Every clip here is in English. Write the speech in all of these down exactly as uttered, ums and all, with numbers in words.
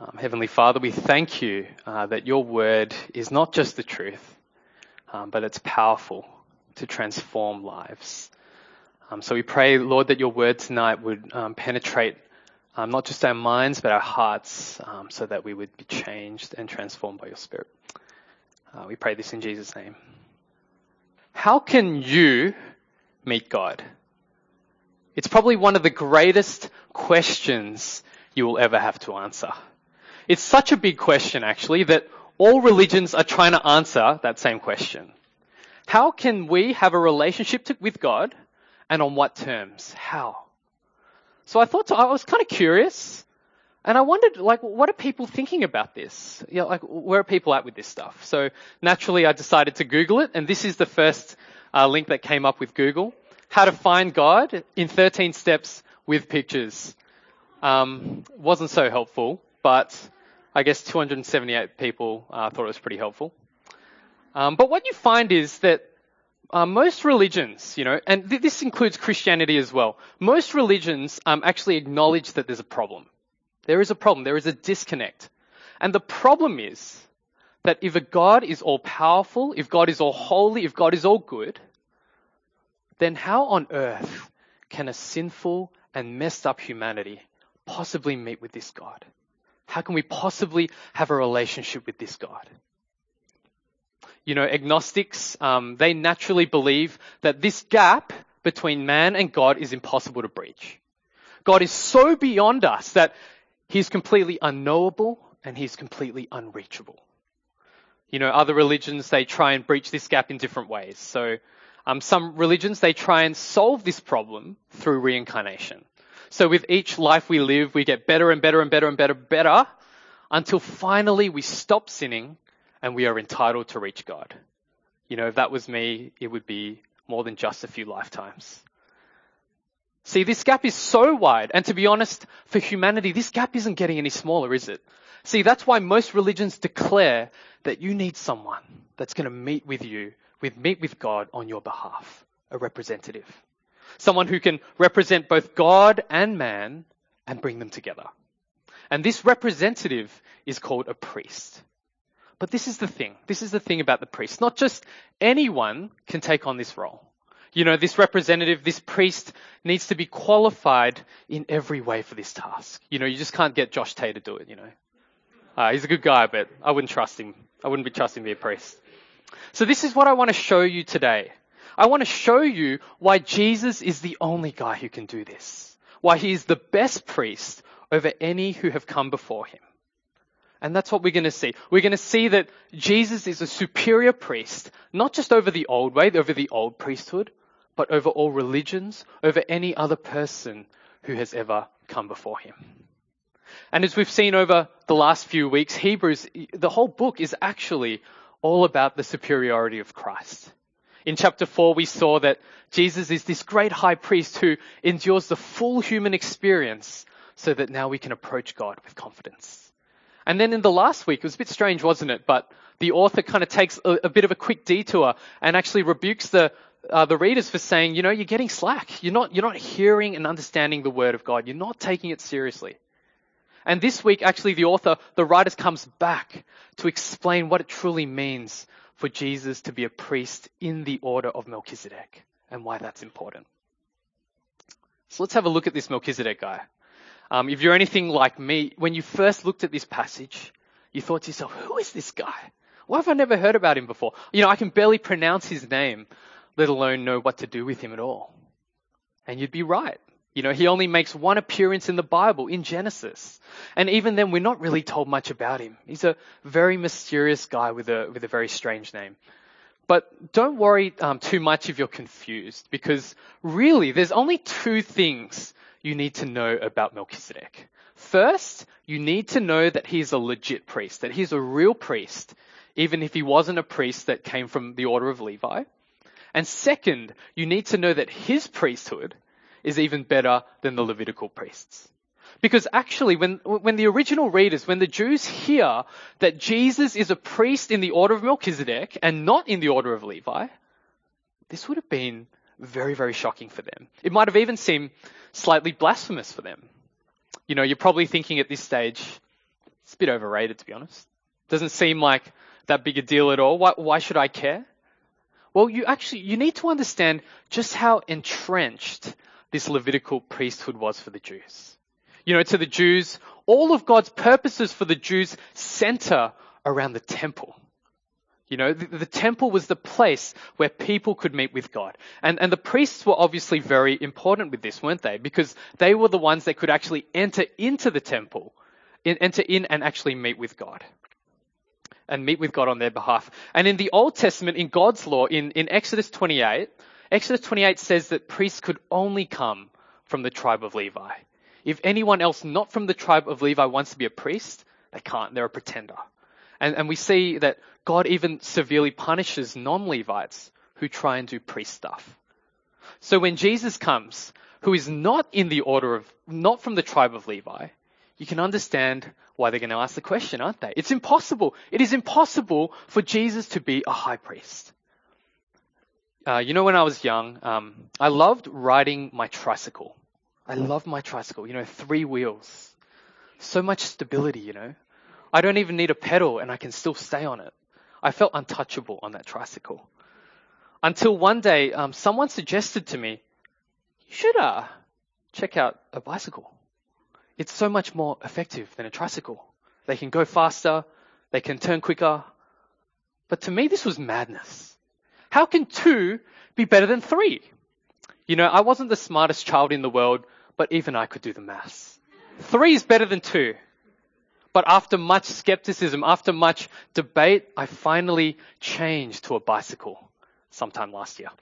Um, Heavenly Father, we thank you uh, that your word is not just the truth, um, but it's powerful to transform lives. Um, so we pray, Lord, that your word tonight would um, penetrate um, not just our minds, but our hearts, um, so that we would be changed and transformed by your Spirit. Uh, we pray this in Jesus' name. How can you meet God? It's probably one of the greatest questions you will ever have to answer. It's such a big question, actually, that all religions are trying to answer that same question. How can we have a relationship to, with God, and on what terms? How? So I thought, I was kind of curious, and I wondered, like, what are people thinking about this? You know, like, where are people at with this stuff? So naturally, I decided to Google it, and this is the first uh, link that came up with Google: how to find God in thirteen steps with pictures. Um, wasn't so helpful, but I guess two hundred seventy-eight people uh, thought it was pretty helpful. Um, but what you find is that uh, most religions, you know, and th- this includes Christianity as well, most religions um, actually acknowledge that there's a problem. There is a problem. There is a disconnect. And the problem is that if a God is all powerful, if God is all holy, if God is all good, then how on earth can a sinful and messed up humanity possibly meet with this God? How can we possibly have a relationship with this God? You know, agnostics, um, they naturally believe that this gap between man and God is impossible to breach. God is so beyond us that he's completely unknowable and he's completely unreachable. You know, other religions, they try and breach this gap in different ways. So um, some religions, they try and solve this problem through reincarnation. So with each life we live, we get better and better and better and better, better, until finally we stop sinning and we are entitled to reach God. You know, if that was me, it would be more than just a few lifetimes. See, this gap is so wide, and to be honest, for humanity, this gap isn't getting any smaller, is it? See, that's why most religions declare that you need someone that's going to meet with you, with meet with God on your behalf, a representative. Someone who can represent both God and man and bring them together. And this representative is called a priest. But this is the thing. This is the thing about the priest. Not just anyone can take on this role. You know, this representative, this priest needs to be qualified in every way for this task. You know, you just can't get Josh Tay to do it, you know. Uh, he's a good guy, but I wouldn't trust him. I wouldn't be trusting him to be a priest. So this is what I want to show you today. I want to show you why Jesus is the only guy who can do this. Why he is the best priest over any who have come before him. And that's what we're going to see. We're going to see that Jesus is a superior priest, not just over the old way, over the old priesthood, but over all religions, over any other person who has ever come before him. And as we've seen over the last few weeks, Hebrews, the whole book is actually all about the superiority of Christ. In chapter four, we saw that Jesus is this great high priest who endures the full human experience so that now we can approach God with confidence. And then in the last week, it was a bit strange, wasn't it? But the author kind of takes a, a bit of a quick detour and actually rebukes the uh, the readers for saying, you know, you're getting slack. You're not you're not hearing and understanding the word of God. You're not taking it seriously. And this week, actually, the author, the writer comes back to explain what it truly means for Jesus to be a priest in the order of Melchizedek and why that's important. So let's have a look at this Melchizedek guy. Um, if you're anything like me, when you first looked at this passage, you thought to yourself, who is this guy? Why have I never heard about him before? You know, I can barely pronounce his name, let alone know what to do with him at all. And you'd be right. You know, he only makes one appearance in the Bible, in Genesis. And even then, we're not really told much about him. He's a very mysterious guy with a with a very strange name. But don't worry um, too much if you're confused, because really, there's only two things you need to know about Melchizedek. First, you need to know that he's a legit priest, that he's a real priest, even if he wasn't a priest that came from the order of Levi. And second, you need to know that his priesthood is even better than the Levitical priests. Because actually, when when the original readers, when the Jews hear that Jesus is a priest in the order of Melchizedek and not in the order of Levi, this would have been very, very shocking for them. It might have even seemed slightly blasphemous for them. You know, you're probably thinking at this stage, It's a bit overrated, to be honest. Doesn't seem like that big a deal at all. Why, why should I care? Well, you actually, you need to understand just how entrenched this Levitical priesthood was for the Jews. You know, to the Jews, all of God's purposes for the Jews center around the temple. You know, the, the temple was the place where people could meet with God. And, and the priests were obviously very important with this, weren't they? Because they were the ones that could actually enter into the temple, in, enter in and actually meet with God. And meet with God on their behalf. And in the Old Testament, in God's law, in, in Exodus twenty-eight, Exodus twenty-eight says that priests could only come from the tribe of Levi. If anyone else not from the tribe of Levi wants to be a priest, they can't. They're a pretender. And, and we see that God even severely punishes non-Levites who try and do priest stuff. So when Jesus comes, who is not in the order of, not from the tribe of Levi, you can understand why they're going to ask the question, aren't they? It's impossible. It is impossible for Jesus to be a high priest. Uh, you know, when I was young, um, I loved riding my tricycle. I loved my tricycle, you know, three wheels. So much stability, you know. I don't even need a pedal and I can still stay on it. I felt untouchable on that tricycle. Until one day, um, someone suggested to me, you should uh, check out a bicycle. It's so much more effective than a tricycle. They can go faster. They can turn quicker. But to me, this was madness. How can two be better than three? You know, I wasn't the smartest child in the world, but even I could do the maths. Three is better than two. But after much skepticism, after much debate, I finally changed to a bicycle sometime last year.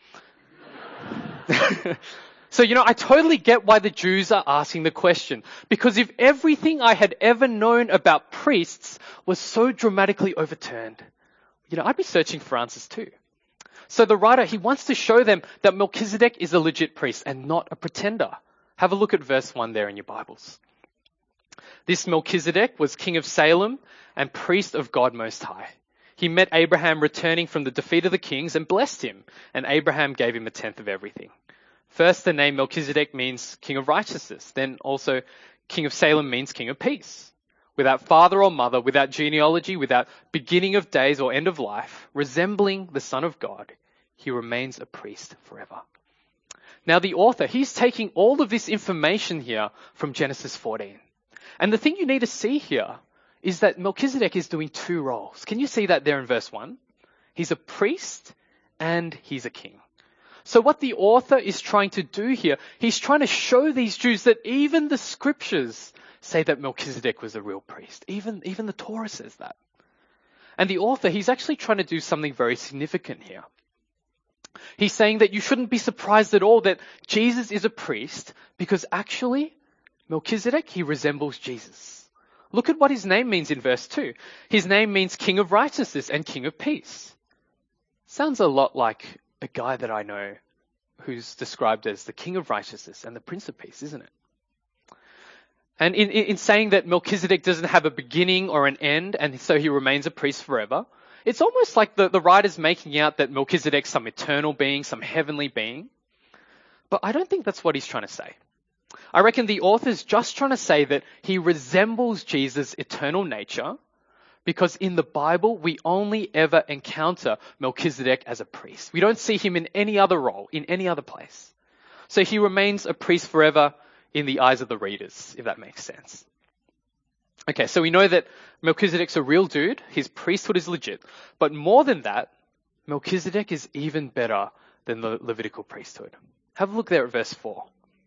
So, you know, I totally get why the Jews are asking the question. Because if everything I had ever known about priests was so dramatically overturned, you know, I'd be searching for answers too. So the writer, he wants to show them that Melchizedek is a legit priest and not a pretender. Have a look at verse one there in your Bibles. This Melchizedek was king of Salem and priest of God Most High. He met Abraham returning from the defeat of the kings and blessed him, and Abraham gave him a tenth of everything. First, the name Melchizedek means king of righteousness. Then also king of Salem means king of peace. Without father or mother, without genealogy, without beginning of days or end of life, resembling the Son of God, he remains a priest forever. Now the author, he's taking all of this information here from Genesis fourteen. And the thing you need to see here is that Melchizedek is doing two roles. Can you see that there in verse one? He's a priest and he's a king. So what the author is trying to do here, he's trying to show these Jews that even the scriptures say that Melchizedek was a real priest. Even, even the Torah says that. And the author, he's actually trying to do something very significant here. He's saying that you shouldn't be surprised at all that Jesus is a priest because actually Melchizedek, he resembles Jesus. Look at what his name means in verse two. His name means king of righteousness and king of peace. Sounds a lot like a guy that I know who's described as the king of righteousness and the prince of peace, isn't it? And in, in saying that Melchizedek doesn't have a beginning or an end, and so he remains a priest forever, it's almost like the, the writer's making out that Melchizedek's some eternal being, some heavenly being. But I don't think that's what he's trying to say. I reckon the author's just trying to say that he resembles Jesus' eternal nature, because in the Bible, we only ever encounter Melchizedek as a priest. We don't see him in any other role, in any other place. So he remains a priest forever in the eyes of the readers, if that makes sense. Okay, so we know that Melchizedek's a real dude. His priesthood is legit. But more than that, Melchizedek is even better than the Levitical priesthood. Have a look there at verse four.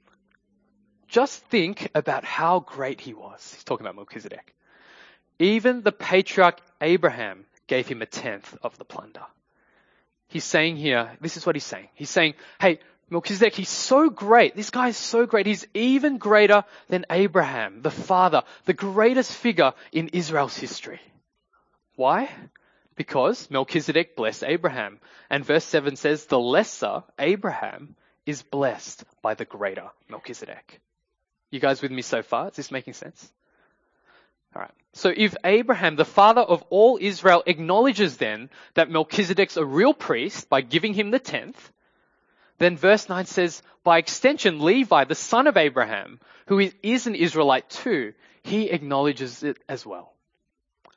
Just think about how great he was. He's talking about Melchizedek. Even the patriarch Abraham gave him a tenth of the plunder. He's saying here, this is what he's saying. He's saying, hey, Melchizedek, he's so great. This guy is so great. He's even greater than Abraham, the father, the greatest figure in Israel's history. Why? Because Melchizedek blessed Abraham. And verse seven says, the lesser Abraham is blessed by the greater Melchizedek. You guys with me so far? Is this making sense? All right. So if Abraham, the father of all Israel, acknowledges then that Melchizedek's a real priest by giving him the tenth, then verse nine says, by extension, Levi, the son of Abraham, who is an Israelite too, he acknowledges it as well.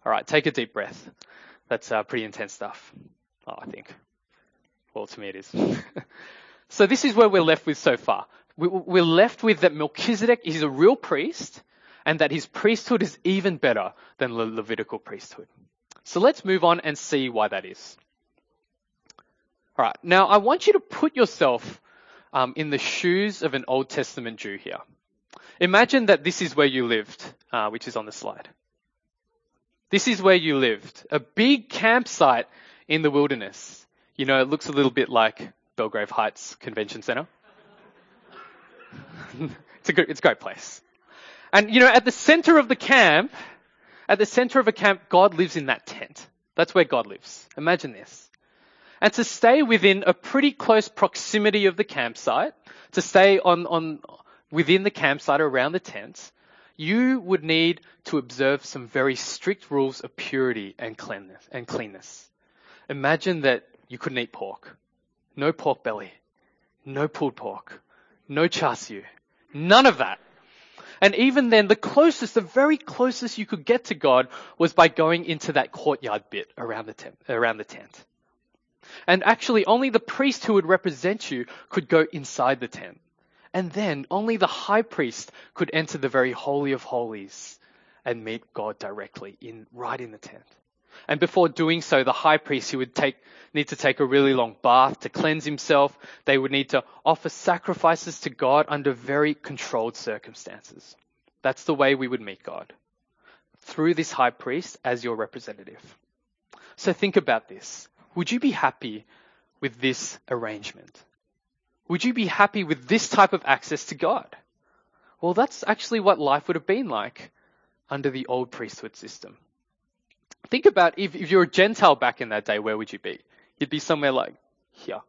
All right, take a deep breath. That's uh, pretty intense stuff. Oh, I think. Well, to me it is. So this is where we're left with so far. We, we're left with that Melchizedek is a real priest and that his priesthood is even better than the Levitical priesthood. So let's move on and see why that is. All right, now I want you to put yourself um, in the shoes of an Old Testament Jew here. Imagine that this is where you lived, uh, which is on the slide. This is where you lived, a big campsite in the wilderness. You know, it looks a little bit like Belgrave Heights Convention Center. It's a good, it's a great place. And, you know, at the center of the camp, at the center of a camp, God lives in that tent. That's where God lives. Imagine this. And to stay within a pretty close proximity of the campsite, to stay on, on within the campsite or around the tent, you would need to observe some very strict rules of purity and cleanness. And cleanness. Imagine that you couldn't eat pork. No pork belly. No pulled pork. No char siu. None of that. And even then, the closest, the very closest you could get to God was by going into that courtyard bit around the tent. Around the tent. And actually, only the priest who would represent you could go inside the tent. And then only the high priest could enter the very holy of holies and meet God directly in right in the tent. And before doing so, the high priest, he would take, need to take a really long bath to cleanse himself. They would need to offer sacrifices to God under very controlled circumstances. That's the way we would meet God. Through this high priest as your representative. So think about this. Would you be happy with this arrangement? Would you be happy with this type of access to God? Well, that's actually what life would have been like under the old priesthood system. Think about if, if you're a Gentile back in that day, where would you be? You'd be somewhere like here.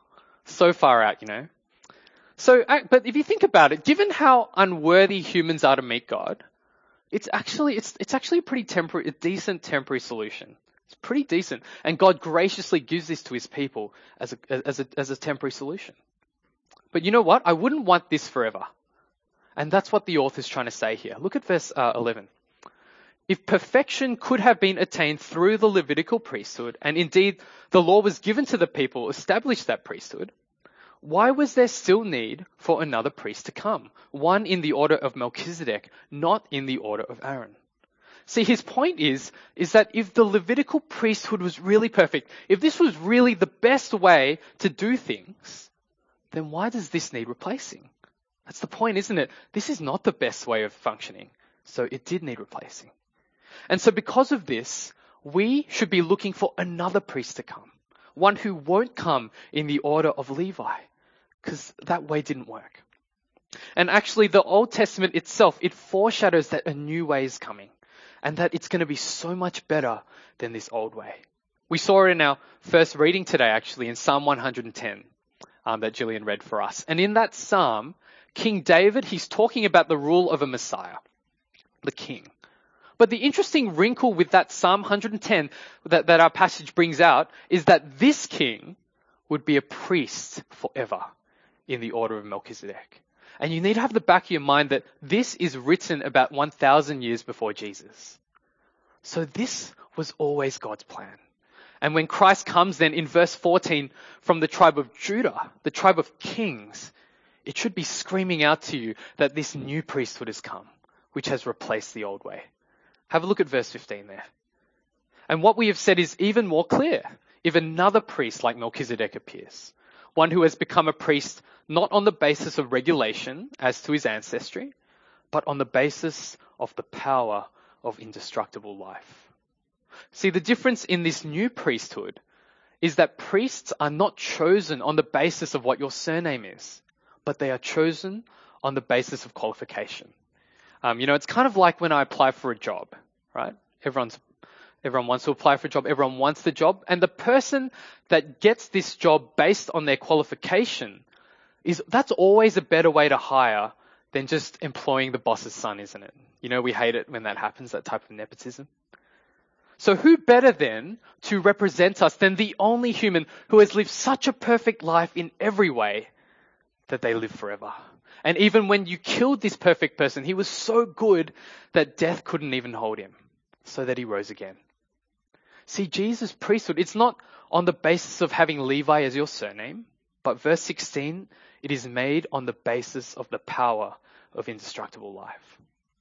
So far out, you know. So, but if you think about it, given how unworthy humans are to meet God, it's actually, it's, it's actually a pretty temporary, a decent temporary solution. It's pretty decent. And God graciously gives this to his people as a, as a, as a temporary solution. But you know what? I wouldn't want this forever. And that's what the author's trying to say here. Look at verse uh, eleven. If perfection could have been attained through the Levitical priesthood, and indeed the law was given to the people, established that priesthood, why was there still need for another priest to come? One in the order of Melchizedek, not in the order of Aaron. See, his point is, is that if the Levitical priesthood was really perfect, if this was really the best way to do things, then why does this need replacing? That's the point, isn't it? This is not the best way of functioning, so it did need replacing. And so because of this, we should be looking for another priest to come, one who won't come in the order of Levi, because that way didn't work. And actually, the Old Testament itself, it foreshadows that a new way is coming, and that it's going to be so much better than this old way. We saw it in our first reading today, actually, in Psalm one hundred ten. Um, that Gillian read for us. And in that psalm, King David, he's talking about the rule of a Messiah, the king. But the interesting wrinkle with that Psalm one hundred ten that, that our passage brings out is that this king would be a priest forever in the order of Melchizedek. And you need to have the back of your mind that this is written about one thousand years before Jesus. So this was always God's plan. And when Christ comes then in verse fourteen from the tribe of Judah, the tribe of kings, it should be screaming out to you that this new priesthood has come, which has replaced the old way. Have a look at verse fifteen there. And what we have said is even more clear. If another priest like Melchizedek appears, one who has become a priest not on the basis of regulation as to his ancestry, but on the basis of the power of indestructible life. See, the difference in this new priesthood is that priests are not chosen on the basis of what your surname is, but they are chosen on the basis of qualification. Um, you know, it's kind of like when I apply for a job, right? Everyone's, everyone wants to apply for a job. Everyone wants the job. And the person that gets this job based on their qualification is, that's always a better way to hire than just employing the boss's son, isn't it? You know, we hate it when that happens, that type of nepotism. So who better then to represent us than the only human who has lived such a perfect life in every way that they live forever? And even when you killed this perfect person, he was so good that death couldn't even hold him. so that he rose again. See, Jesus' priesthood, it's not on the basis of having Levi as your surname, but verse sixteen, it is made on the basis of the power of indestructible life.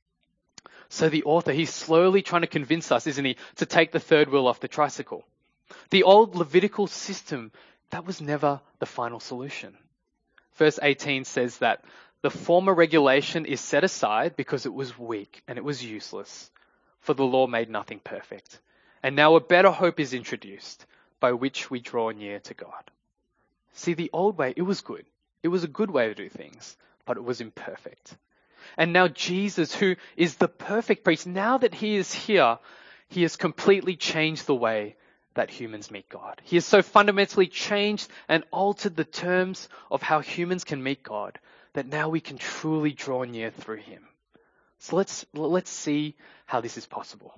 So the author, he's slowly trying to convince us, isn't he, to take the third wheel off the tricycle. The old Levitical system, that was never the final solution. Verse eighteen says that the former regulation is set aside because it was weak and it was useless, for the law made nothing perfect. And now a better hope is introduced, by which we draw near to God. See, the old way, it was good. It was a good way to do things, but it was imperfect. And now Jesus, who is the perfect priest, now that he is here, he has completely changed the way that humans meet God. He has so fundamentally changed and altered the terms of how humans can meet God that now we can truly draw near through him. So let's, let's see how this is possible.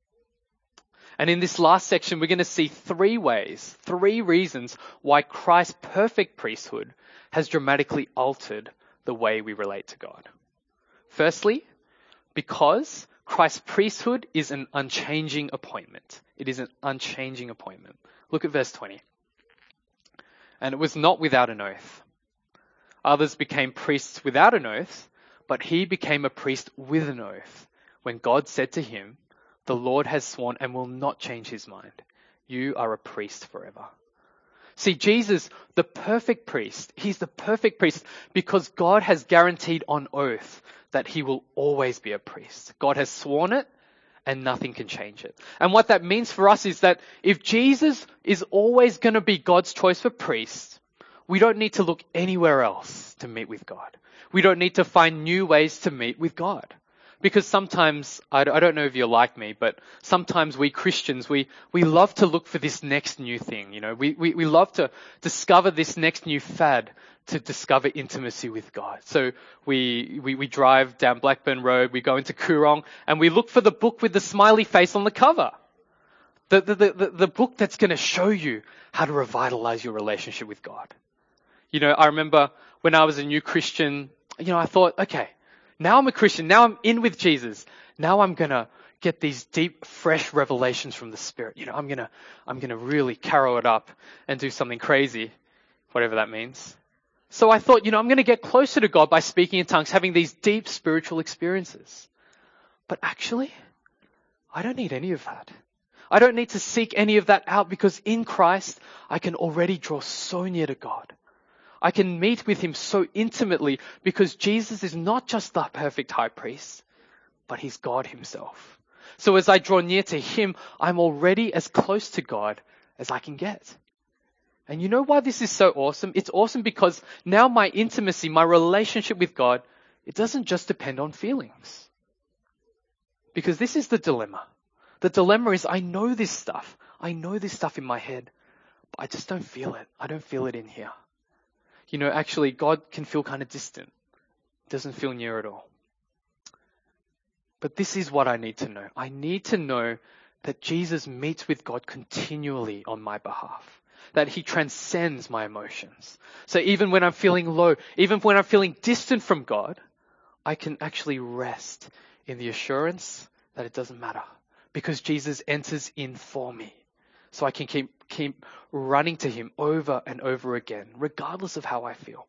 And in this last section, we're going to see three ways, three reasons why Christ's perfect priesthood has dramatically altered the way we relate to God. Firstly, because Christ's priesthood is an unchanging appointment. It is an unchanging appointment. Look at verse twenty. And it was not without an oath. Others became priests without an oath, but he became a priest with an oath, when God said to him, "The Lord has sworn and will not change his mind. You are a priest forever." See, Jesus, the perfect priest, he's the perfect priest because God has guaranteed on oath that he will always be a priest. God has sworn it and nothing can change it. And what that means for us is that if Jesus is always going to be God's choice for priest, we don't need to look anywhere else to meet with God. We don't need to find new ways to meet with God. Because sometimes, I don't know if you're like me, but sometimes we Christians, we, we love to look for this next new thing. You know, we, we, we love to discover this next new fad to discover intimacy with God. So we, we, we drive down Blackburn Road, we go into Coorong, and we look for the book with the smiley face on the cover. The, the, the, the book that's going to show you how to revitalize your relationship with God. You know, I remember when I was a new Christian, you know, I thought, okay, now I'm a Christian. Now I'm in with Jesus. Now I'm going to get these deep, fresh revelations from the Spirit. You know, I'm going to, I'm going to really carrow it up and do something crazy, whatever that means. So I thought, you know, I'm going to get closer to God by speaking in tongues, having these deep spiritual experiences. But actually, I don't need any of that. I don't need to seek any of that out because in Christ, I can already draw so near to God. I can meet with him so intimately because Jesus is not just the perfect high priest, but he's God himself. So as I draw near to him, I'm already as close to God as I can get. And you know why this is so awesome? It's awesome because now my intimacy, my relationship with God, it doesn't just depend on feelings. Because this is the dilemma. The dilemma is I know this stuff. I know this stuff in my head, but I just don't feel it. I don't feel it in here. You know, actually, God can feel kind of distant. Doesn't feel near at all. But this is what I need to know. I need to know that Jesus meets with God continually on my behalf. That he transcends my emotions. So even when I'm feeling low, even when I'm feeling distant from God, I can actually rest in the assurance that it doesn't matter. Because Jesus enters in for me. So I can keep keep running to him over and over again, regardless of how I feel.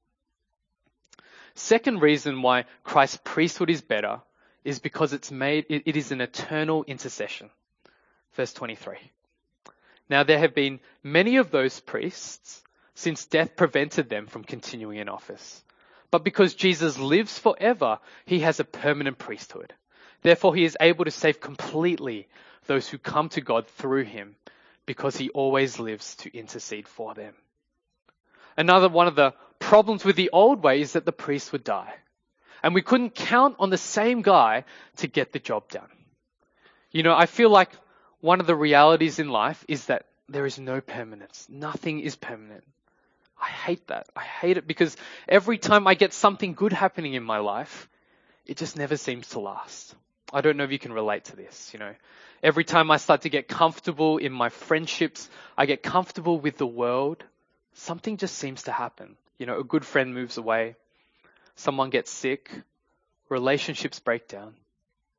Second reason why Christ's priesthood is better is because it's made, it, it is an eternal intercession. Verse twenty-three. Now there have been many of those priests since death prevented them from continuing in office. But because Jesus lives forever, he has a permanent priesthood. Therefore, he is able to save completely those who come to God through him, because he always lives to intercede for them. Another one of the problems with the old way is that the priest would die. And we couldn't count on the same guy to get the job done. You know, I feel like one of the realities in life is that there is no permanence. Nothing is permanent. I hate that. I hate it because every time I get something good happening in my life, it just never seems to last. I don't know if you can relate to this, you know. Every time I start to get comfortable in my friendships, I get comfortable with the world, something just seems to happen. You know, a good friend moves away, someone gets sick, relationships break down.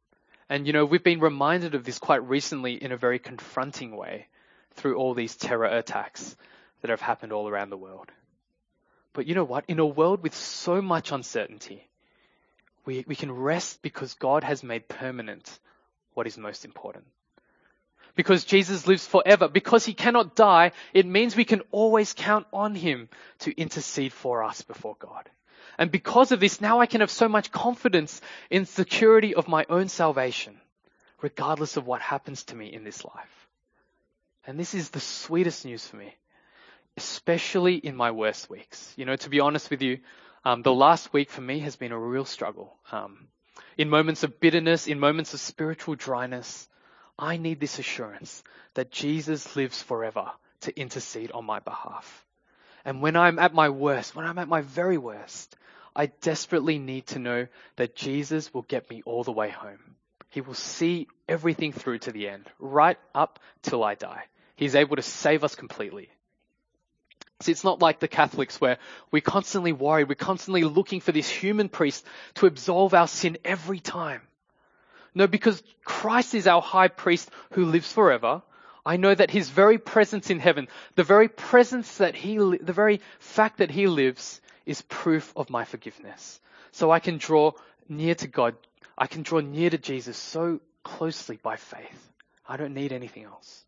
And, you know, we've been reminded of this quite recently in a very confronting way through all these terror attacks that have happened all around the world. But you know what? In a world with so much uncertainty, we, we can rest because God has made permanent what is most important. Because Jesus lives forever, because he cannot die, it means we can always count on him to intercede for us before God. And because of this, now I can have so much confidence in security of my own salvation, regardless of what happens to me in this life. And this is the sweetest news for me, especially in my worst weeks. You know, to be honest with you, um, the last week for me has been a real struggle. Um, in moments of bitterness, in moments of spiritual dryness, I need this assurance that Jesus lives forever to intercede on my behalf. And when I'm at my worst, when I'm at my very worst, I desperately need to know that Jesus will get me all the way home. He will see everything through to the end, right up till I die. He's able to save us completely. See, it's not like the Catholics where we constantly worry, we're constantly looking for this human priest to absolve our sin every time. No, because Christ is our high priest who lives forever. I know that his very presence in heaven, the very presence that he, li- the very fact that he lives is proof of my forgiveness. So I can draw near to God. I can draw near to Jesus so closely by faith. I don't need anything else.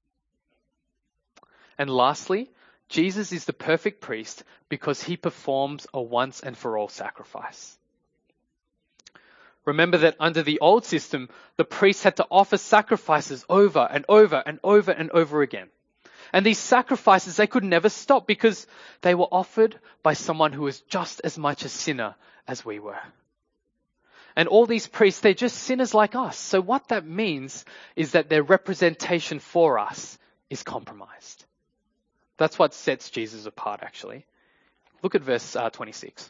And lastly, Jesus is the perfect priest because he performs a once and for all sacrifice. Remember that under the old system, the priests had to offer sacrifices over and over and over and over again. And these sacrifices, they could never stop because they were offered by someone who was just as much a sinner as we were. And all these priests, they're just sinners like us. So what that means is that their representation for us is compromised. That's what sets Jesus apart, actually. Look at verse uh, twenty-six.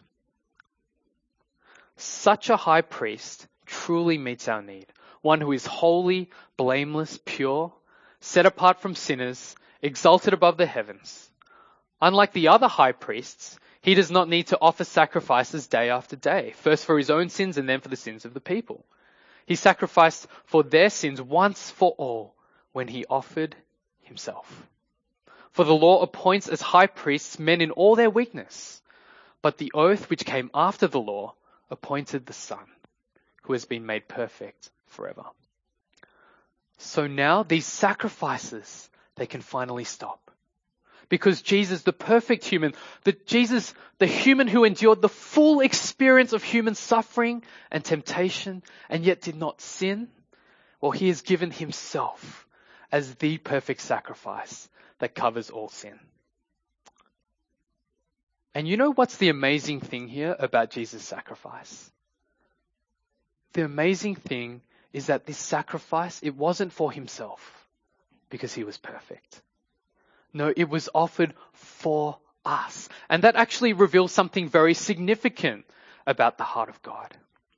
Such a high priest truly meets our need. One who is holy, blameless, pure, set apart from sinners, exalted above the heavens. Unlike the other high priests, he does not need to offer sacrifices day after day, first for his own sins and then for the sins of the people. He sacrificed for their sins once for all when he offered himself. For the law appoints as high priests men in all their weakness, but the oath which came after the law appointed the Son, who has been made perfect forever. So now these sacrifices, they can finally stop. Because Jesus, the perfect human, the Jesus, the human who endured the full experience of human suffering and temptation and yet did not sin, well, he has given himself as the perfect sacrifice that covers all sin. And you know what's the amazing thing here about Jesus' sacrifice? The amazing thing is that this sacrifice, it wasn't for himself because he was perfect. No, it was offered for us. And that actually reveals something very significant about the heart of God.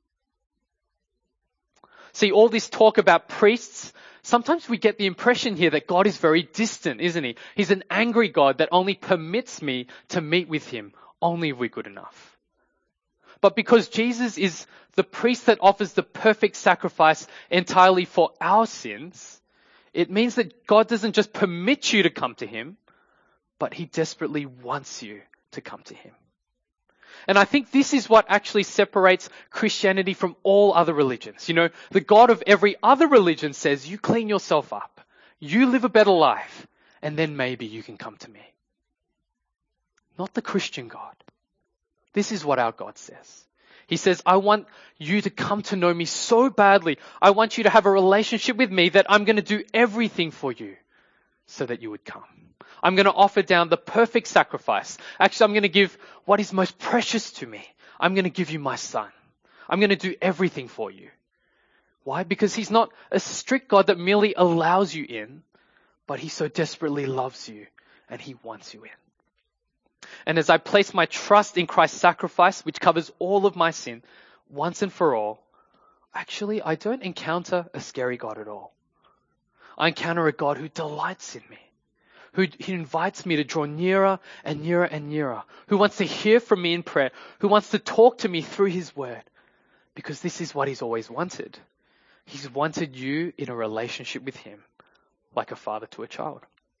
See, all this talk about priests, sometimes we get the impression here that God is very distant, isn't he? He's an angry God that only permits me to meet with him only if we're good enough. But because Jesus is the priest that offers the perfect sacrifice entirely for our sins, it means that God doesn't just permit you to come to him, but he desperately wants you to come to him. And I think this is what actually separates Christianity from all other religions. You know, the God of every other religion says, you clean yourself up, you live a better life, and then maybe you can come to me. Not the Christian God. This is what our God says. He says, I want you to come to know me so badly. I want you to have a relationship with me that I'm going to do everything for you so that you would come. I'm going to offer down the perfect sacrifice. Actually, I'm going to give what is most precious to me. I'm going to give you my Son. I'm going to do everything for you. Why? Because he's not a strict God that merely allows you in, but he so desperately loves you and he wants you in. And as I place my trust in Christ's sacrifice, which covers all of my sin, once and for all, actually, I don't encounter a scary God at all. I encounter a God who delights in me, who, who invites me to draw nearer and nearer and nearer, who wants to hear from me in prayer, who wants to talk to me through his word, because this is what he's always wanted, He's wanted you in a relationship with him, like a father to a child.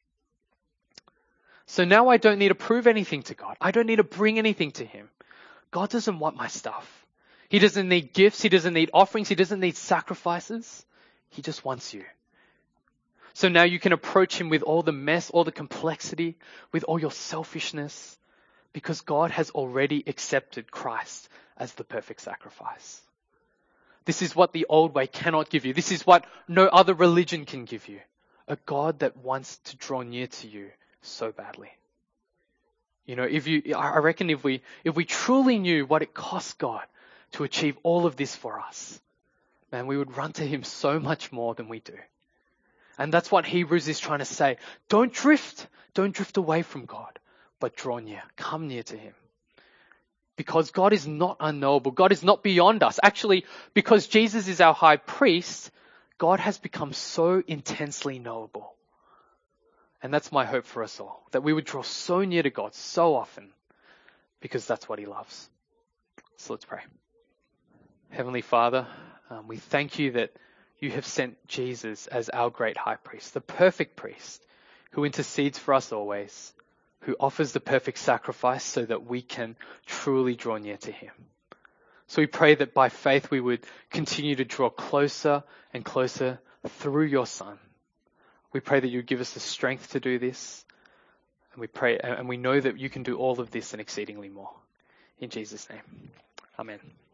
So now I don't need to prove anything to God. I don't need to bring anything to him. God doesn't want my stuff. He doesn't need gifts. He doesn't need offerings. He doesn't need sacrifices. He just wants you. So now you can approach him with all the mess, all the complexity, with all your selfishness, because God has already accepted Christ as the perfect sacrifice. This is what the old way cannot give you. This is what no other religion can give you. A God that wants to draw near to you so badly. You know, if you, I reckon if we, if we truly knew what it cost God to achieve all of this for us, man, we would run to him so much more than we do. And that's what Hebrews is trying to say. Don't drift. Don't drift away from God, but draw near. Come near to him. Because God is not unknowable. God is not beyond us. Actually, because Jesus is our high priest, God has become so intensely knowable. And that's my hope for us all, that we would draw so near to God so often, because that's what he loves. So let's pray. Heavenly Father, um, we thank you that you have sent Jesus as our great high priest, the perfect priest who intercedes for us always, who offers the perfect sacrifice so that we can truly draw near to him. So we pray that by faith we would continue to draw closer and closer through your Son. We pray that you give us the strength to do this. And we pray, and we know that you can do all of this and exceedingly more. In Jesus' name, amen.